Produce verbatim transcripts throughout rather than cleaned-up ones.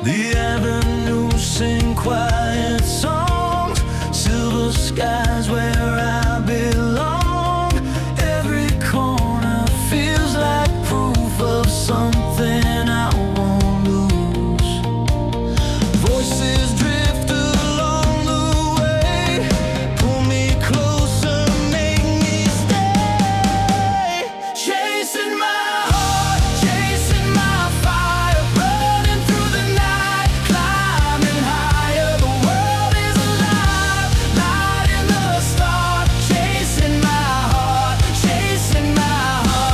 The avenue sing quiet songs, silver skies where I belong. Every corner feels like proof of something I won't lose. Voices drift along the way, pull me closer, make me stay. Chasing my heart, chasing my fire, running through the night, climbing higher. The world is alive, light in the stars. Chasing my heart, chasing my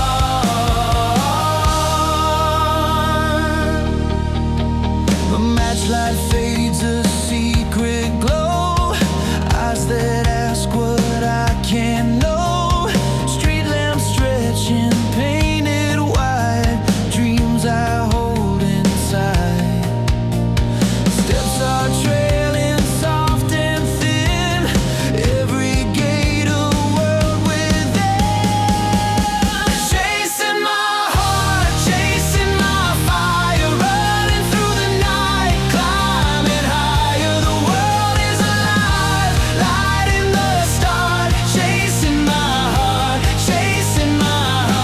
heart. The matchlight fades, a secret glow, eyes that ask what I can't know. Street lamps stretching, painted white, dreams I hold inside. Steps are trailing soft and thin, every gate a world within. Chasing my heart, chasing my fire, running through the night, climbing higher. The world is alive, light in the stars. Chasing my heart, chasing my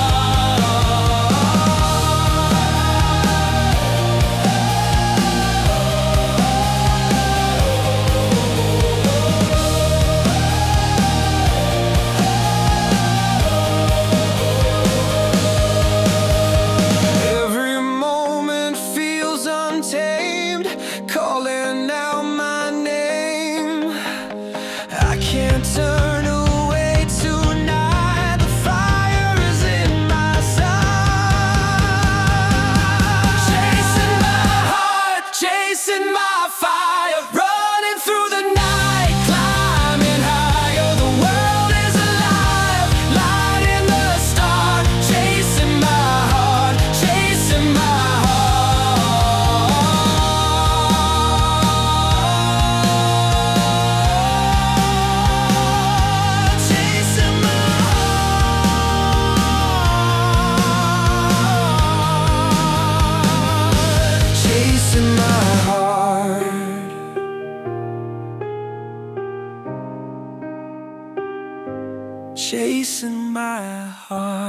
Every moment feels untamed, calling out my name. I can't turn away tonight. The fire is in my sight. Chasing my heart, chasing my fire, running through the night, climbing higher. The world is alive, light in the stars. Chasing my heart, chasing my heart, chasing my heart, chasing my heart. Chasing my heart.